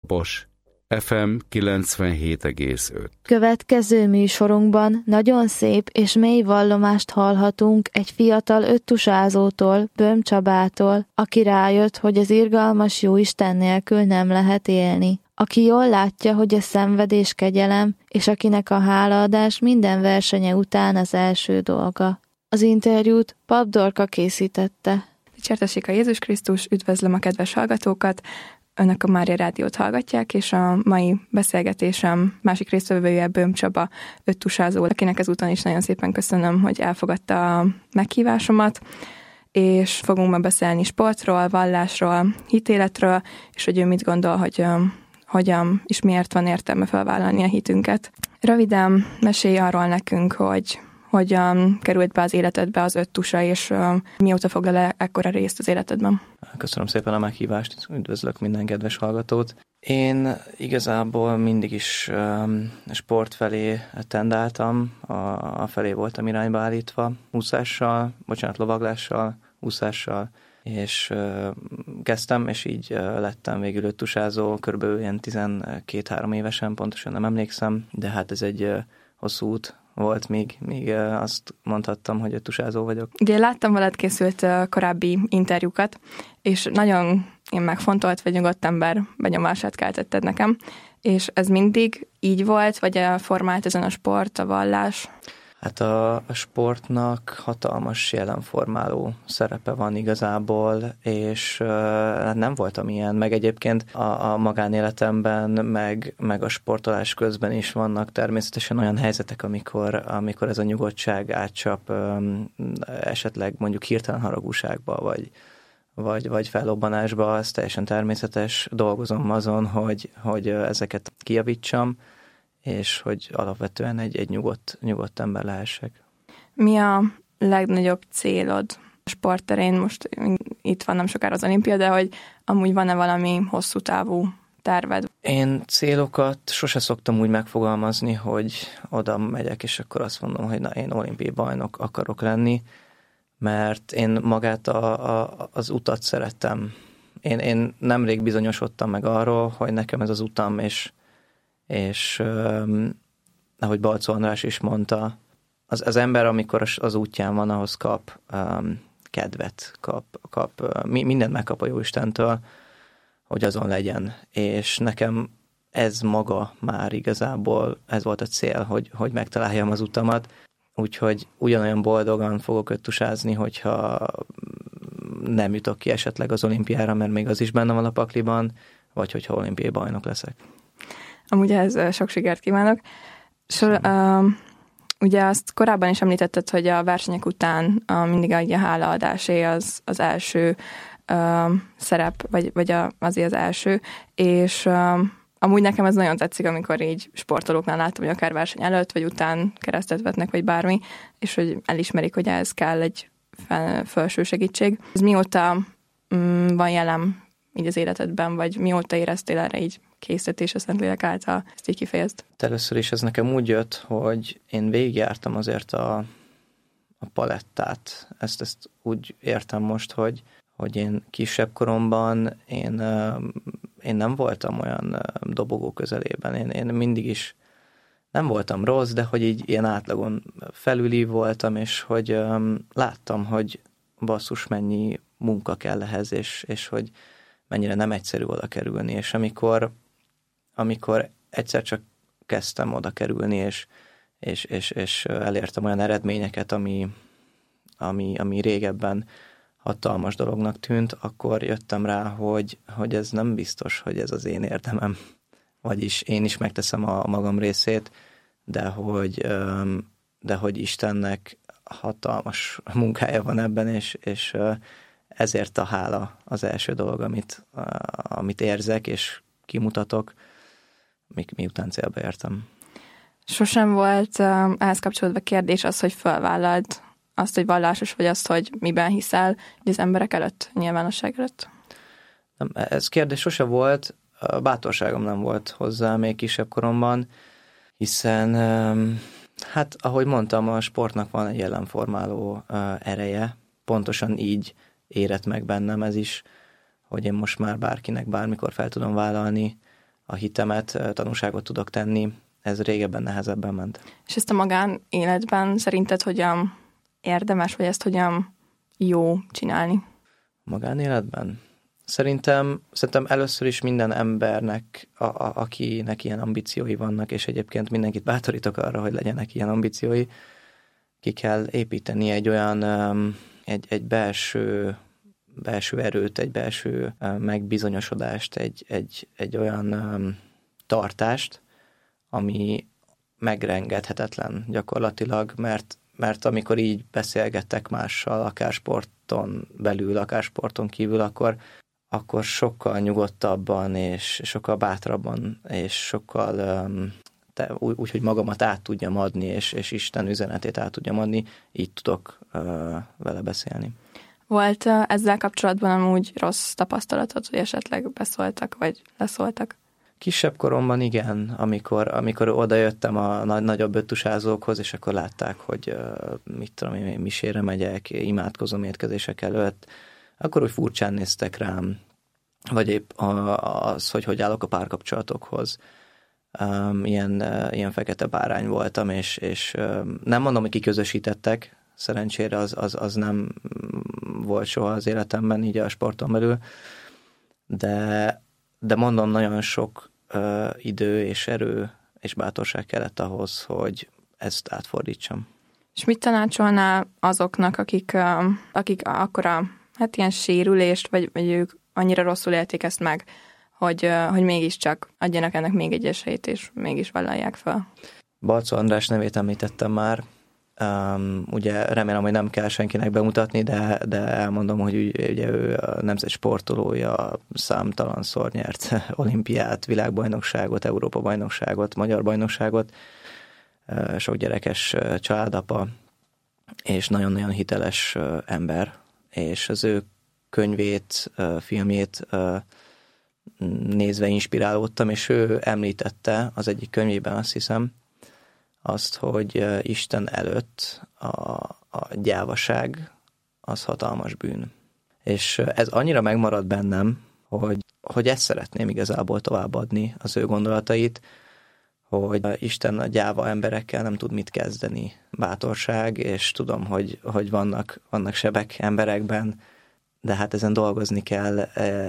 Kapos, FM 97,5. Következő műsorunkban nagyon szép és mély vallomást hallhatunk egy fiatal öttusázótól, Böhm Csabától, aki rájött, hogy az irgalmas Jóisten nélkül nem lehet élni. Aki jól látja, hogy a szenvedés kegyelem, és akinek a hálaadás minden versenye után az első dolga. Az interjút Pap Dorka készítette. Dicsértessék a Jézus Krisztus, üdvözlöm a kedves hallgatókat! Önök a Mária Rádiót hallgatják, és a mai beszélgetésem másik résztvevője Böhm Csaba, öttusázó, akinek ezúton is nagyon szépen köszönöm, hogy elfogadta a meghívásomat, és fogunk ma beszélni sportról, vallásról, hitéletről, és hogy ő mit gondol, hogy hogyan és miért van értelme felvállalni a hitünket. Röviden mesélj arról nekünk, hogy hogyan került be az életedbe az öttusa, és mióta foglal el ekkora részt az életedben? Köszönöm szépen a meghívást, üdvözlök minden kedves hallgatót. Én igazából mindig is sport felé tendáltam, a felé voltam irányba állítva, lovaglással, úszással, és kezdtem, és így lettem végül öttusázó, körülbelül ilyen 12-3 évesen, pontosan nem emlékszem, de hát ez egy hosszú út volt, míg azt mondhattam, hogy öttusázó vagyok. Ugye láttam veled készült korábbi interjúkat, és nagyon megfontolt vagy nyugodt ember benyomását keltetted nekem, és ez mindig így volt, vagy formált ezen a sport, a vallás? Hát a sportnak hatalmas jelenformáló szerepe van igazából, és nem voltam ilyen, meg egyébként a magánéletemben, meg a sportolás közben is vannak természetesen olyan helyzetek, amikor ez a nyugodtság átcsap esetleg mondjuk hirtelen haragúságba, vagy fellobbanásba, az teljesen természetes. Dolgozom azon, hogy ezeket kijavítsam, és hogy alapvetően egy nyugodt ember lehessek. Mi a legnagyobb célod sportterén? Most itt van nem sokára az olimpia, de hogy amúgy van-e valami hosszú távú terved? Én célokat sose szoktam úgy megfogalmazni, hogy oda megyek, és akkor azt mondom, hogy na, én olimpiai bajnok akarok lenni, mert én magát az utat szerettem. Én nemrég bizonyosodtam meg arról, hogy nekem ez az utam, és ahogy Balczó András is mondta, az ember, amikor az útján van, ahhoz kap kedvet, mindent megkap a Jóistentől, hogy azon legyen. És nekem ez maga már igazából, ez volt a cél, hogy megtaláljam az utamat. Úgyhogy ugyanolyan boldogan fogok öttusázni, hogyha nem jutok ki esetleg az olimpiára, mert még az is benne van a pakliban, vagy hogyha olimpiai bajnok leszek. Amúgy ehhez sok sikert kívánok. Ugye azt korábban is említetted, hogy a versenyek után mindig a hálaadásé az első szerep, vagy azért az első, és amúgy nekem ez nagyon tetszik, amikor így sportolóknál látom, hogy akár verseny előtt, vagy után keresztet vetnek, vagy bármi, és hogy elismerik, hogy ehhez kell egy felső segítség. Ez mióta van jelen így az életedben, vagy mióta éreztél erre így készített, és a Szentlélek által ezt így kifejezd? Először is ez nekem úgy jött, hogy én végigjártam azért a palettát. Ezt úgy értem most, hogy én kisebb koromban én nem voltam olyan dobogó közelében. Én mindig is nem voltam rossz, de hogy így ilyen átlagon felüli voltam, és hogy láttam, hogy basszus mennyi munka kell ehhez, és hogy mennyire nem egyszerű oda kerülni. És amikor egyszer csak kezdtem oda kerülni, és elértem olyan eredményeket, ami régebben hatalmas dolognak tűnt, akkor jöttem rá, hogy ez nem biztos, hogy ez az én érdemem. Vagyis én is megteszem a magam részét, de hogy Istennek hatalmas munkája van ebben, és ezért a hála az első dolog, amit érzek, és kimutatok, miután célba értem. Sosem volt ehhez kapcsolódva kérdés az, hogy felvállald azt, hogy vallásos vagy, azt, hogy miben hiszel az emberek előtt, nyilvánosság előtt? Nem, ez kérdés sose volt, bátorságom nem volt hozzá még kisebb koromban, hiszen, hát ahogy mondtam, a sportnak van egy jelenformáló ereje, pontosan így érett meg bennem ez is, hogy én most már bárkinek bármikor fel tudom vállalni a hitemet, tanúságot tudok tenni. Ez régebben nehezebben ment. És ezt a magánéletben szerinted hogyan érdemes, vagy ezt hogyan jó csinálni? Magánéletben? Szerintem először is minden embernek, akinek ilyen ambíciói vannak, és egyébként mindenkit bátorítok arra, hogy legyenek ilyen ambíciói, ki kell építeni egy olyan, egy belső erőt, egy belső megbizonyosodást, egy olyan tartást, ami megengedhetetlen gyakorlatilag, mert amikor így beszélgettek mással, akár sporton belül, akár sporton kívül, akkor sokkal nyugodtabban, és sokkal bátrabban, és sokkal úgy, hogy magamat át tudjam adni, és Isten üzenetét át tudjam adni, így tudok vele beszélni. Volt ezzel kapcsolatban amúgy rossz tapasztalatod, hogy esetleg beszóltak, vagy leszóltak? Kisebb koromban igen, amikor odajöttem a nagyobb öttusázókhoz, és akkor látták, hogy mit tudom én, misére megyek, imádkozom étkezések előtt, akkor úgy furcsán néztek rám, vagy épp az, hogy állok a párkapcsolatokhoz. Ilyen fekete bárány voltam, és nem mondom, hogy kiközösítettek, szerencsére az nem volt soha az életemben, így a sporton belül, de mondom, nagyon sok idő és erő és bátorság kellett ahhoz, hogy ezt átfordítsam. És mit tanácsolnál azoknak, akik akkora, hát ilyen sérülést, vagy ők annyira rosszul élték ezt meg, hogy mégiscsak adjanak ennek még egy esélyt, és mégis vállalják fel? Balczó András nevét említettem már. Ugye remélem, hogy nem kell senkinek bemutatni, de elmondom, hogy ugye ő a nemzet sportolója, számtalanszor nyert olimpiát, világbajnokságot, Európa-bajnokságot, magyar bajnokságot, sok gyerekes családapa, és nagyon-nagyon hiteles ember, és az ő könyvét, filmjét nézve inspirálódtam, és ő említette az egyik könyvében, azt hiszem, azt, hogy Isten előtt a gyávaság az hatalmas bűn. És ez annyira megmaradt bennem, hogy ezt szeretném igazából továbbadni, az ő gondolatait, hogy Isten a gyáva emberekkel nem tud mit kezdeni. Bátorság, és tudom, hogy vannak sebek emberekben, de hát ezen dolgozni kell,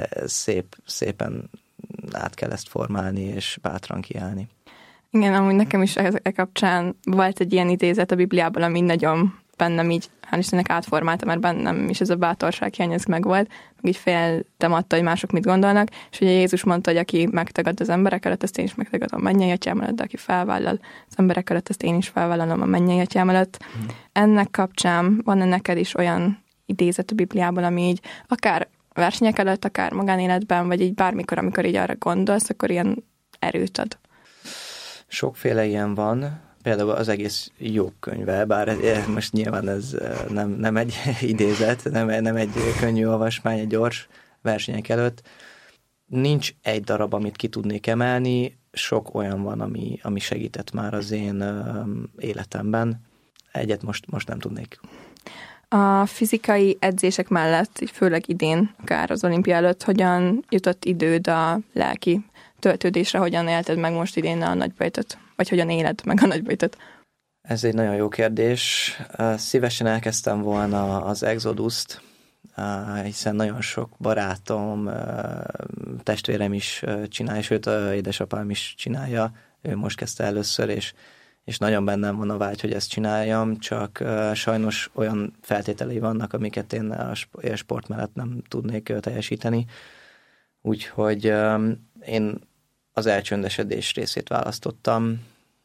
szépen át kell ezt formálni, és bátran kiállni. Igen, amúgy nekem is kapcsán volt egy ilyen idézet a Bibliában, ami nagyon bennem így, hál' Istennek átformálta, mert bennem is ez a bátorság hiány, ez megvolt, meg így féltem attól, hogy mások mit gondolnak, és ugye Jézus mondta, hogy aki megtagad az emberek előtt, ezt én is megtagadom a mennyei atyám előtt, de aki felvállal az emberek előtt, ezt én is felvállalom a mennyei atyám előtt. Ennek kapcsán van neked is olyan idézet a Bibliában, ami így akár versenyek előtt, akár magánéletben, vagy így bármikor, amikor így arra gondolsz, akkor ilyen erőt ad? Sokféle ilyen van, például az egész Jobb könyve, bár most nyilván ez nem egy idézet, nem egy könnyű olvasmány, egy gyors versenyek előtt. Nincs egy darab, amit ki tudnék emelni, sok olyan van, ami segített már az én életemben. Egyet most nem tudnék. A fizikai edzések mellett, így főleg idén, akár az olimpia előtt, hogyan jutott időd a lelki töltődésre, hogyan élted meg most idén a nagybajtot? Vagy hogyan éled meg a nagybajtot? Ez egy nagyon jó kérdés. Szívesen elkezdtem volna az Exodust, hiszen nagyon sok barátom, testvérem is csinálja, sőt, édesapám is csinálja. Ő most kezdte először, és nagyon bennem van a vágy, hogy ezt csináljam, csak sajnos olyan feltételei vannak, amiket én a sport mellett nem tudnék teljesíteni. Úgyhogy én az elcsöndesedés részét választottam,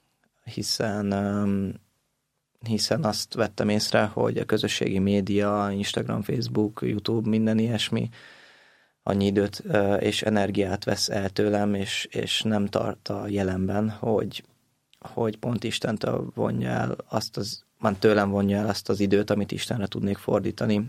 hiszen azt vettem észre, hogy a közösségi média, Instagram, Facebook, YouTube, minden ilyesmi annyi időt és energiát vesz el tőlem, és nem tart a jelenben, hogy pont Istentől vonja el tőlem vonja el azt az időt, amit Istenre tudnék fordítani,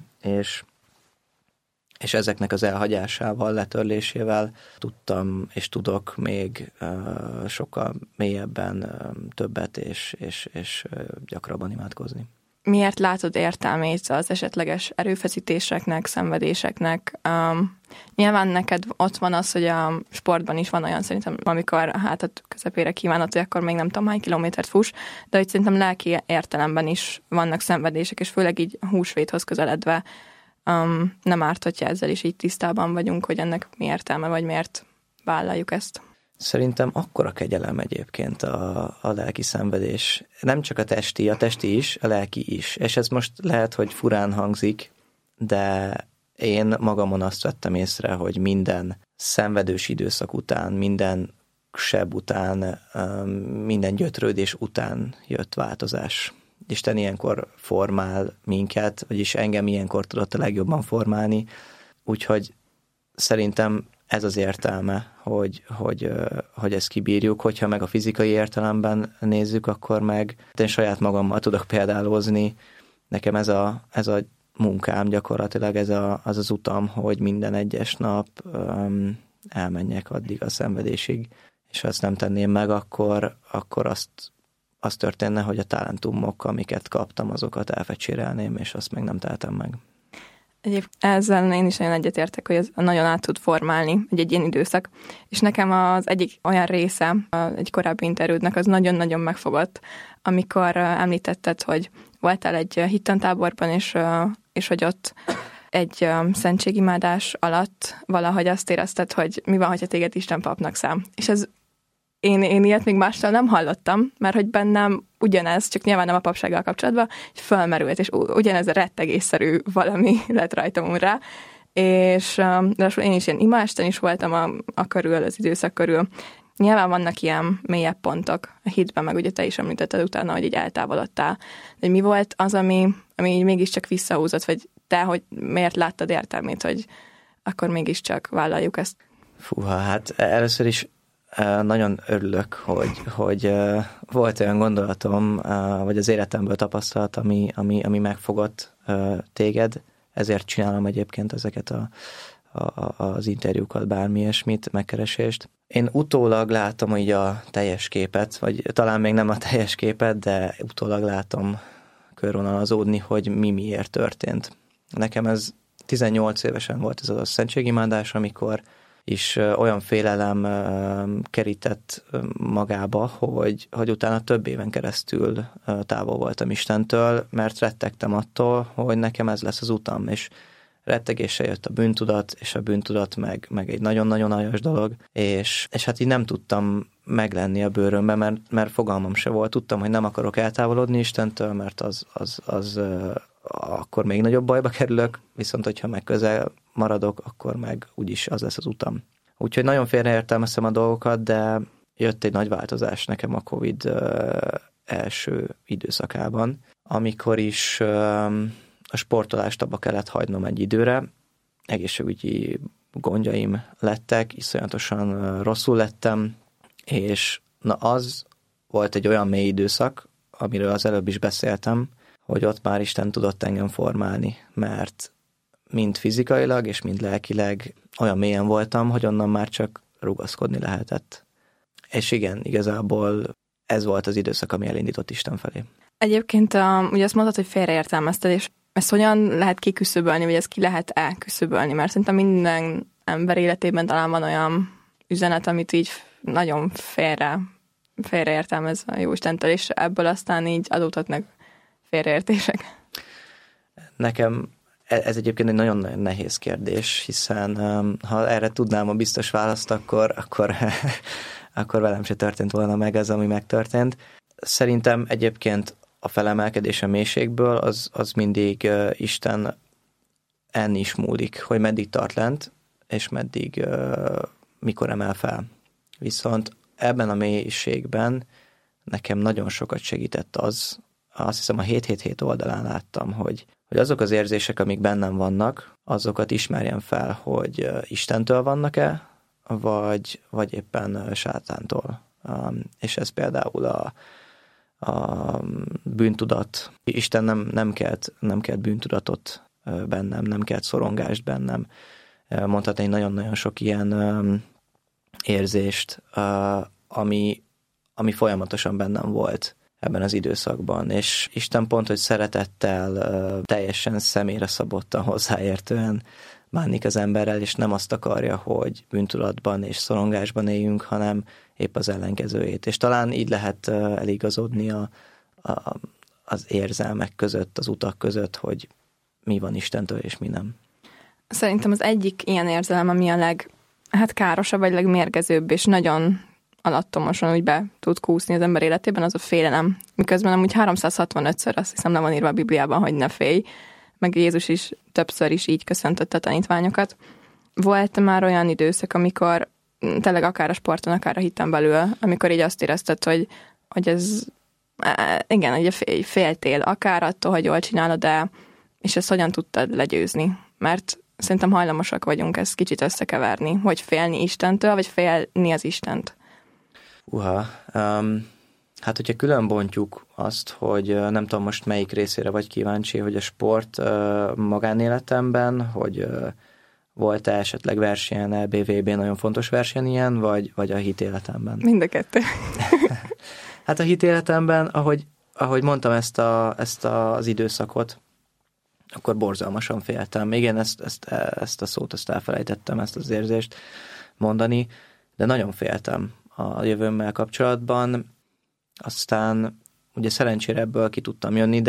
és ezeknek az elhagyásával, letörlésével tudtam és tudok még sokkal mélyebben többet és gyakrabban imádkozni. miért látod értelmét az esetleges erőfeszítéseknek, szenvedéseknek. Nyilván neked ott van az, hogy a sportban is van olyan szerintem, amikor a hátad közepére kívánod, hogy akkor még nem tudom hány kilométert fuss, de hogy szerintem lelki értelemben is vannak szenvedések, és főleg így a húsvéthoz közeledve nem árt, hogyha ezzel is így tisztában vagyunk, hogy ennek mi értelme, vagy miért vállaljuk ezt. Szerintem akkora kegyelem egyébként a lelki szenvedés. Nem csak a testi is, a lelki is. És ez most lehet, hogy furán hangzik, de én magamon azt vettem észre, hogy minden szenvedős időszak után, minden seb után, minden gyötrődés után jött változás. Isten ilyenkor formál minket, vagyis engem ilyenkor tudott a legjobban formálni, úgyhogy szerintem ez az értelme, hogy ezt kibírjuk, hogyha meg a fizikai értelemben nézzük, akkor meg én saját magammal tudok példálózni. Nekem ez a munkám gyakorlatilag, ez az utam, hogy minden egyes nap elmenjek addig a szenvedésig, és ha ezt nem tenném meg, akkor az történne, hogy a talentumok, amiket kaptam, azokat elfecsérelném, és azt meg nem tehetem meg. Ezzel én is nagyon egyetértek, hogy ez nagyon át tud formálni egy ilyen időszak. És nekem az egyik olyan része egy korábbi interjúdnak az nagyon-nagyon megfogott, amikor említetted, hogy voltál egy hittantáborban, és hogy ott egy szentségimádás alatt valahogy azt érezted, hogy mi van, hogyha téged Isten papnak szám. És ez én ilyet még mástól nem hallottam, mert hogy bennem ugyanez, csak nyilván nem a papsággal kapcsolatban, hogy fölmerült, és ugyanez a rettegésszerű valami lett rajtam rá, és de én is ilyen imáisten is voltam az időszak körül. Nyilván vannak ilyen mélyebb pontok a hitben, meg ugye te is említetted utána, hogy így eltávolodtál. De mi volt az, ami így mégiscsak visszahúzott, vagy te, hogy miért láttad értelmét, hogy akkor mégiscsak vállaljuk ezt? Fúha, hát először is nagyon örülök, hogy volt olyan gondolatom, vagy az életemből tapasztalat, ami megfogott téged, ezért csinálom egyébként ezeket az interjúkat, bármi ilyesmit, megkeresést. Én utólag látom így a teljes képet, vagy talán még nem a teljes képet, de utólag látom körvonalazódni, hogy miért történt. Nekem ez 18 évesen volt ez a szentségimádás, amikor is olyan félelem kerített magába, hogy utána több éven keresztül távol voltam Istentől, mert rettegtem attól, hogy nekem ez lesz az utam, és rettegéssel jött a bűntudat, és a bűntudat meg egy nagyon-nagyon aljas dolog, és hát így nem tudtam meglenni a bőrömbe, mert fogalmam se volt. Tudtam, hogy nem akarok eltávolodni Istentől, mert az akkor még nagyobb bajba kerülök, viszont hogyha meg közel maradok, akkor meg úgyis az lesz az utam. Úgyhogy nagyon félreértelmeztem a dolgokat, de jött egy nagy változás nekem a Covid első időszakában, amikor is a sportolást abba kellett hagynom egy időre, egészségügyi gondjaim lettek, iszonyatosan rosszul lettem, és az volt egy olyan mély időszak, amiről az előbb is beszéltem, hogy ott már Isten tudott engem formálni, mert mind fizikailag és mind lelkileg olyan mélyen voltam, hogy onnan már csak rugaszkodni lehetett. És igen, igazából ez volt az időszak, ami elindított Isten felé. Egyébként ugye azt mondtad, hogy félreértelmezted, és ezt hogyan lehet kiküszöbölni, vagy ezt ki lehet elküszöbölni? Mert szerintem minden ember életében talán van olyan üzenet, amit így nagyon félreértelmez a Jóistentől, és ebből aztán így adódhatnak félreértések. Nekem ez egyébként egy nagyon nehéz kérdés, hiszen ha erre tudnám a biztos választ, akkor velem se történt volna meg ez, ami megtörtént. Szerintem egyébként a felemelkedés a mélységből az mindig Isten enni is múlik, hogy meddig tart lent, és meddig mikor emel fel. Viszont ebben a mélységben nekem nagyon sokat segített azt hiszem a 777 oldalán láttam, hogy azok az érzések, amik bennem vannak, azokat ismerjem fel, hogy Istentől vannak-e, vagy éppen sátántól. És ez például a bűntudat. Isten nem kelt bűntudatot bennem, nem kelt szorongást bennem. Mondhatni nagyon-nagyon sok ilyen érzést, ami folyamatosan bennem volt ebben az időszakban. És Isten pont, hogy szeretettel, teljesen személyre szabottan, hozzáértően bánik az emberrel, és nem azt akarja, hogy bűntudatban és szorongásban éljünk, hanem épp az ellenkezőjét. És talán így lehet eligazodni az érzelmek között, az utak között, hogy mi van Istentől, és mi nem. Szerintem az egyik ilyen érzelem, ami a károsabb, vagy legmérgezőbb, és nagyon alattomosan úgy be tud kúszni az ember életében, az a félelem. Miközben amúgy 365-ször azt hiszem le van írva a Bibliában, hogy ne félj, meg Jézus is többször is így köszöntötte a tanítványokat. Volt már olyan időszak, amikor tényleg akár a sporton, akár a hiten belül, amikor így azt érezted, hogy ez igen, hogy féltél, akár attól, hogy jól csinálod, de és ezt hogyan tudtad legyőzni? Mert szerintem hajlamosak vagyunk ezt kicsit összekeverni, hogy félni Istentől, vagy félni az Istent. Hát, hogyha külön bontjuk azt, hogy nem tudom most melyik részére vagy kíváncsi, hogy a sport magánéletemben, hogy volt-e esetleg versenyen, EBVB nagyon fontos verseny ilyen, vagy a hitéletemben? Mind a kettő. Hát a hitéletemben, ahogy mondtam ezt az időszakot, akkor borzalmasan féltem. Igen, ezt a szót elfelejtettem, ezt az érzést mondani, de nagyon féltem a jövőmmel kapcsolatban. Aztán ugye szerencsére ebből ki tudtam jönni,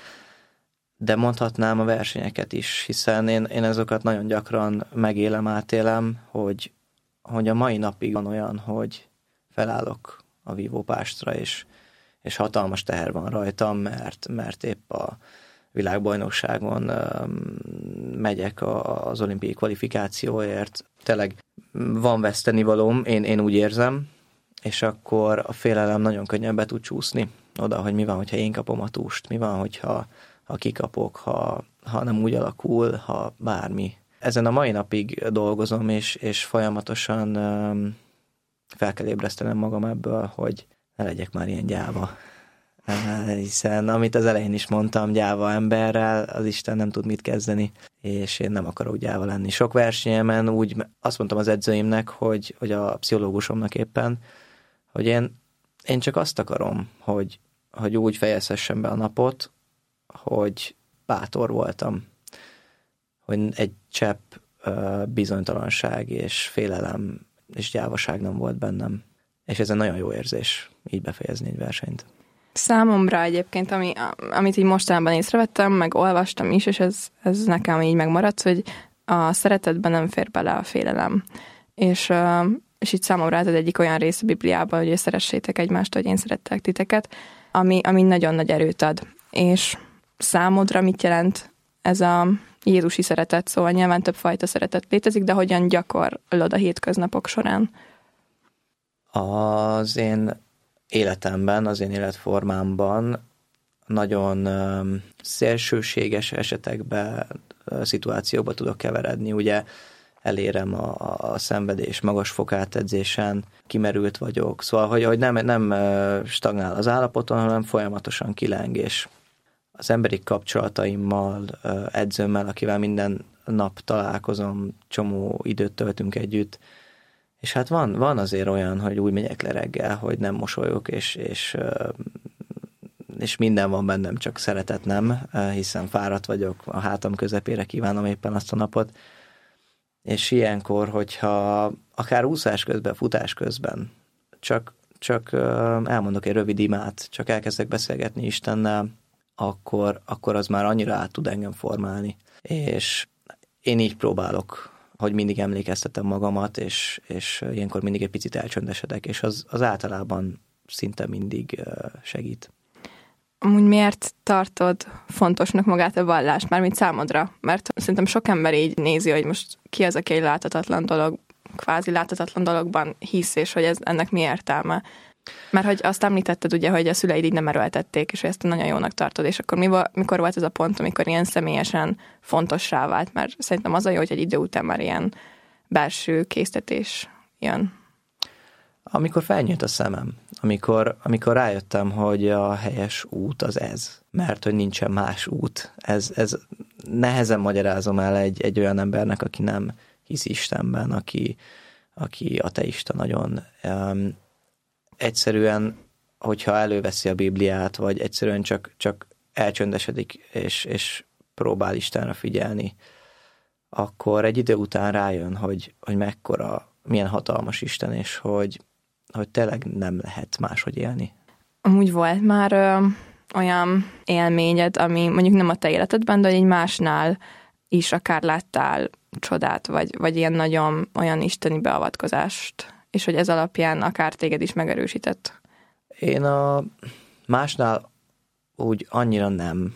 de mondhatnám a versenyeket is, hiszen én ezeket nagyon gyakran megélem, átélem, hogy a mai napig van olyan, hogy felállok a vívópástra, és hatalmas teher van rajtam, mert épp a világbajnokságon megyek az olimpiai kvalifikációért. Tényleg van vesztenivalóm, én úgy érzem, és akkor a félelem nagyon könnyen be tud csúszni oda, hogy mi van, hogyha én kapom a túst, mi van, hogyha kikapok, ha nem úgy alakul, ha bármi. Ezen a mai napig dolgozom, és folyamatosan fel kell ébresztenem magam ebből, hogy ne legyek már ilyen gyáva. Hiszen amit az elején is mondtam, gyáva emberrel az Isten nem tud mit kezdeni, és én nem akarok gyáva lenni. Sok versenyemen úgy azt mondtam az edzőimnek, hogy a pszichológusomnak éppen, hogy én csak azt akarom, hogy úgy fejezhessem be a napot, hogy bátor voltam, hogy egy csepp bizonytalanság és félelem és gyávaság nem volt bennem. És ez egy nagyon jó érzés, így befejezni egy versenyt. Számomra egyébként, amit így mostanában észrevettem, meg olvastam is, és ez nekem így megmaradt, hogy a szeretetben nem fér bele a félelem. És így számomra ez egyik olyan rész a Bibliában, hogy szeressétek egymást, hogy én szerettelek titeket, ami nagyon nagy erőt ad. És számodra mit jelent ez a jézusi szeretet? Szóval nyilván többfajta szeretet létezik, de hogyan gyakorlod a hétköznapok során? Az én életemben, az én életformámban nagyon szélsőséges esetekben, szituációba tudok keveredni. Ugye elérem a szenvedés magas fokát edzésen, kimerült vagyok, szóval, hogy nem stagnál az állapoton, hanem folyamatosan kileng, és az emberi kapcsolataimmal, edzőmmel, akivel minden nap találkozom, csomó időt töltünk együtt, és hát van azért olyan, hogy úgy megyek le reggel, hogy nem mosolyog, és minden van bennem, csak szeretet nem, hiszen fáradt vagyok, a hátam közepére kívánom éppen azt a napot. És ilyenkor, hogyha akár úszás közben, futás közben, csak elmondok egy rövid imát, csak elkezdek beszélgetni Istennel, akkor az már annyira át tud engem formálni. És én így próbálok, hogy mindig emlékeztetem magamat, és ilyenkor mindig egy picit elcsöndesedek, és az általában szinte mindig segít. Amúgy miért tartod fontosnak magát a vallást, mármint számodra? Mert szerintem sok ember így nézi, hogy most ki az, aki egy láthatatlan dolog, kvázi láthatatlan dologban hisz, és hogy ennek mi értelme. Mert hogy azt említetted ugye, hogy a szüleid így nem erőltették, és ezt nagyon jónak tartod, és akkor mikor volt ez a pont, amikor ilyen személyesen fontossá vált? Mert szerintem az a jó, hogy egy idő után már ilyen belső késztetés jön. Amikor felnyílt a szemem, amikor rájöttem, hogy a helyes út az ez, mert hogy nincsen más út. Ez nehezen magyarázom el egy olyan embernek, aki nem hisz Istenben, aki ateista nagyon. Egyszerűen, hogyha előveszi a Bibliát, vagy egyszerűen csak elcsöndesedik, és próbál Istenre figyelni, akkor egy idő után rájön, hogy milyen hatalmas Isten, és hogy tényleg nem lehet máshogy élni. Amúgy volt már olyan élményed, ami mondjuk nem a te életedben, de egy másnál is akár láttál csodát, vagy ilyen nagyon olyan isteni beavatkozást, és hogy ez alapján akár téged is megerősített? Én a másnál úgy annyira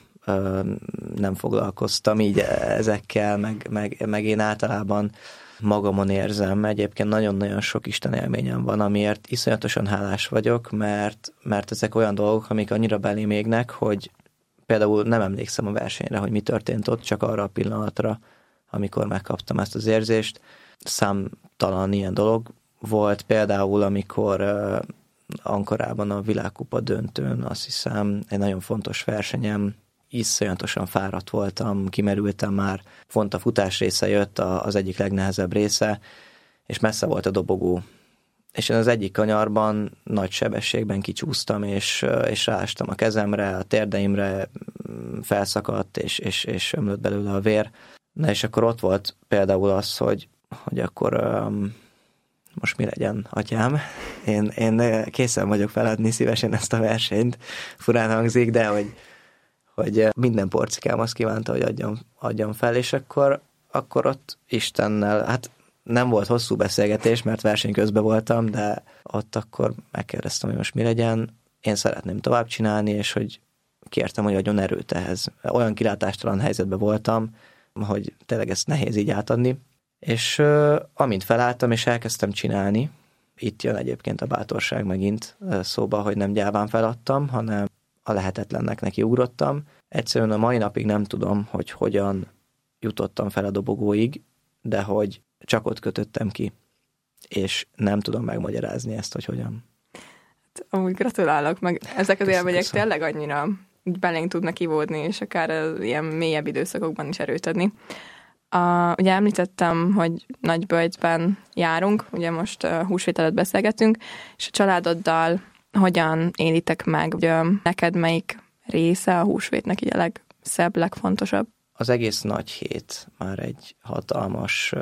nem foglalkoztam így ezekkel, meg én általában magamon érzem. Egyébként nagyon-nagyon sok Isten élményem van, amiért iszonyatosan hálás vagyok, mert ezek olyan dolgok, amik annyira belém égnek, hogy például nem emlékszem a versenyre, hogy mi történt ott, csak arra a pillanatra, amikor megkaptam ezt az érzést. Számtalan ilyen dolog volt, például amikor Ankarában a világkupa döntőn, azt hiszem, egy nagyon fontos versenyem, iszonyatosan fáradt voltam, kimerültem már, pont a futás része jött, az egyik legnehezebb része, és messze volt a dobogó. És én az egyik kanyarban nagy sebességben kicsúsztam, és ráestem a kezemre, a térdeimre, felszakadt, és ömlött belőle a vér. Na és akkor ott volt például az, hogy akkor most mi legyen, atyám? Én készen vagyok feladni szívesen ezt a versenyt, furán hangzik, de hogy minden porcikám azt kívánta, hogy adjam fel, és akkor ott Istennel, hát nem volt hosszú beszélgetés, mert verseny közben voltam, de ott akkor megkérdeztem, hogy most mi legyen. Én szeretném tovább csinálni, és hogy kértem, hogy adjon erőt ehhez. Olyan kilátástalan helyzetben voltam, hogy tényleg ezt nehéz így átadni. És amint felálltam, és elkezdtem csinálni, itt jön egyébként a bátorság megint szóba, hogy nem gyáván feladtam, hanem a lehetetlennek nekiugrottam. Egyszerűen a mai napig nem tudom, hogy hogyan jutottam fel a dobogóig, de hogy csak ott kötöttem ki, és nem tudom megmagyarázni ezt, hogy hogyan. Hát, amúgy gratulálok, meg ezek az élmények tényleg annyira belénk tudnak ivódni, és akár ilyen mélyebb időszakokban is erőt adni. Ugye említettem, hogy Nagybölcsben járunk, ugye most húsvét előtt beszélgetünk, és a családoddal hogyan élitek meg, hogy neked melyik része a húsvétnek így a legszebb, legfontosabb? Az egész nagy hét már egy hatalmas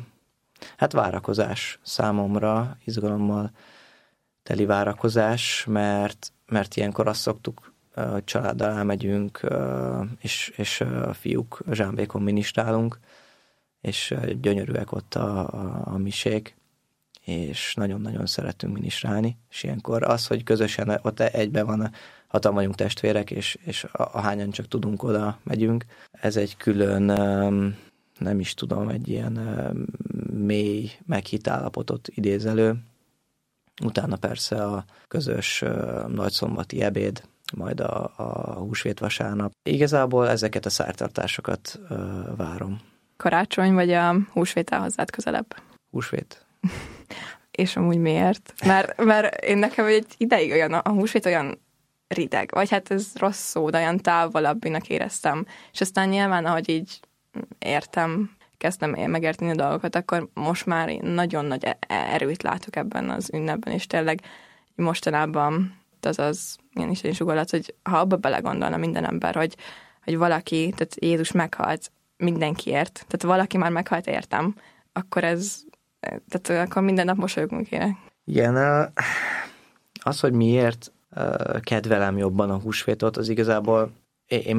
várakozás számomra, izgalommal teli várakozás, mert ilyenkor azt szoktuk, hogy családdal elmegyünk, és a fiúk zsámbékon ministrálunk, és gyönyörűek ott a misék, és nagyon-nagyon szeretünk ministrálni, és ilyenkor az, hogy közösen ott egyben van, hatan vagyunk testvérek, és ahányan csak tudunk, oda megyünk. Ez egy külön, nem is tudom, egy ilyen mély meghitállapotot idéz elő. Utána persze a közös nagyszombati ebéd, majd a húsvét vasárnap. Igazából ezeket a szertartásokat várom. Karácsony vagy a húsvét áll hozzád közelebb? Húsvét. És amúgy miért? Mert én nekem egy ideig olyan, a húsvét olyan rideg, vagy hát ez rossz szó, de olyan távolabbinak éreztem. És aztán nyilván, ahogy így kezdtem megérteni a dolgokat, akkor most már nagyon nagy erőt látok ebben az ünnepben, és tényleg mostanában az ilyen isteni sugallat, hogy ha abba belegondolna minden ember, hogy valaki, tehát Jézus meghalt mindenkiért, tehát valaki már meghalt értem, akkor akkor minden nap mosolyogunk éne. Igen, az, hogy miért kedvelem jobban a húsvétot, az igazából én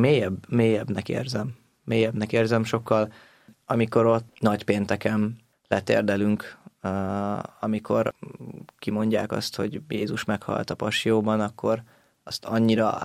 mélyebbnek érzem sokkal, amikor ott nagypénteken letérdelünk, amikor kimondják azt, hogy Jézus meghalt a Passióban, akkor azt annyira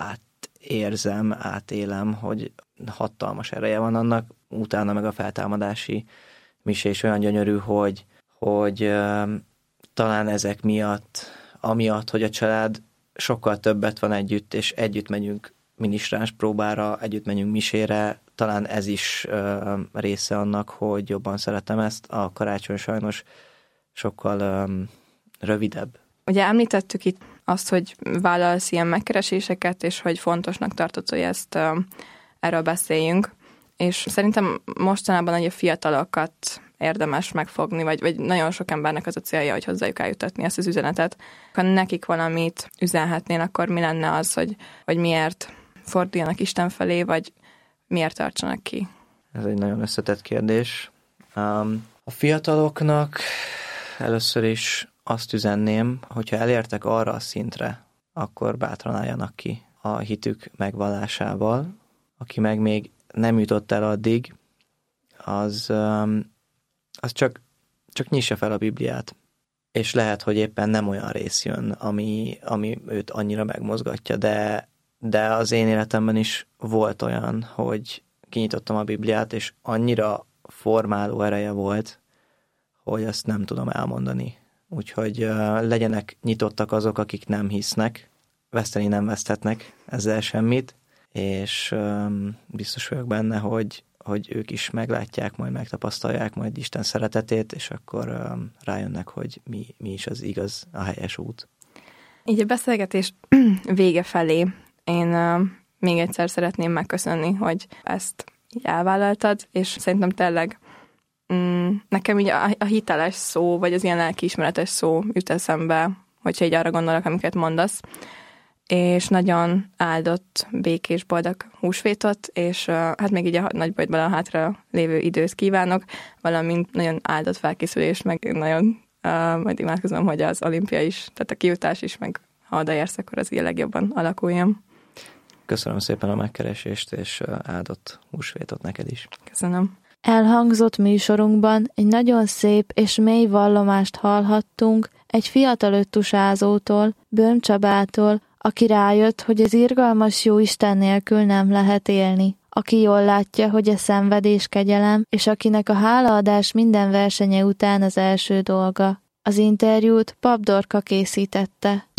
átélem, hogy hatalmas ereje van annak, utána meg a feltámadási mise is olyan gyönyörű, hogy talán ezek miatt, amiatt, hogy a család sokkal többet van együtt, és együtt megyünk ministráns próbára, együtt megyünk misére, talán ez is része annak, hogy jobban szeretem ezt. A karácsony sajnos sokkal rövidebb. Ugye említettük itt azt, hogy vállalsz ilyen megkereséseket, és hogy fontosnak tartod, hogy erről beszéljünk. És szerintem mostanában a fiatalokat érdemes megfogni, vagy nagyon sok embernek az a célja, hogy hozzájuk eljutatni ezt az üzenetet. Ha nekik valamit üzenhetnél, akkor mi lenne az, hogy miért forduljanak Isten felé, vagy miért tartsanak ki? Ez egy nagyon összetett kérdés. A fiataloknak először is azt üzenném, hogyha elértek arra a szintre, akkor bátran álljanak ki a hitük megvallásával. Aki meg még nem jutott el addig, az csak nyissa fel a Bibliát. És lehet, hogy éppen nem olyan rész jön, ami őt annyira megmozgatja, de az én életemben is volt olyan, hogy kinyitottam a Bibliát, és annyira formáló ereje volt, hogy azt nem tudom elmondani. Úgyhogy legyenek nyitottak azok, akik nem hisznek, veszteni nem veszthetnek ezzel semmit, és biztos vagyok benne, hogy ők is meglátják, majd megtapasztalják majd Isten szeretetét, és akkor rájönnek, hogy mi is az igaz, a helyes út. Így a beszélgetés vége felé én még egyszer szeretném megköszönni, hogy ezt így elvállaltad, és szerintem tényleg nekem így a hiteles szó, vagy az ilyen lelkiismeretes szó jut eszembe, hogyha így arra gondolok, amiket mondasz, és nagyon áldott, békés, boldog húsvétot, és hát még így a nagybajtban a hátra lévő időt kívánok, valamint nagyon áldott felkészülés, meg nagyon majd imádkozom, hogy az olimpia is, tehát a kijutás is, meg ha odaérsz, akkor az így legjobban alakuljon. Köszönöm szépen a megkeresést, és áldott húsvétot neked is. Köszönöm. Elhangzott műsorunkban egy nagyon szép és mély vallomást hallhattunk egy fiatal öttusázótól, Böhm Csabától, aki rájött, hogy az irgalmas jó Isten nélkül nem lehet élni, aki jól látja, hogy a szenvedés kegyelem, és akinek a hálaadás minden versenye után az első dolga. Az interjút Pap Dorka készítette.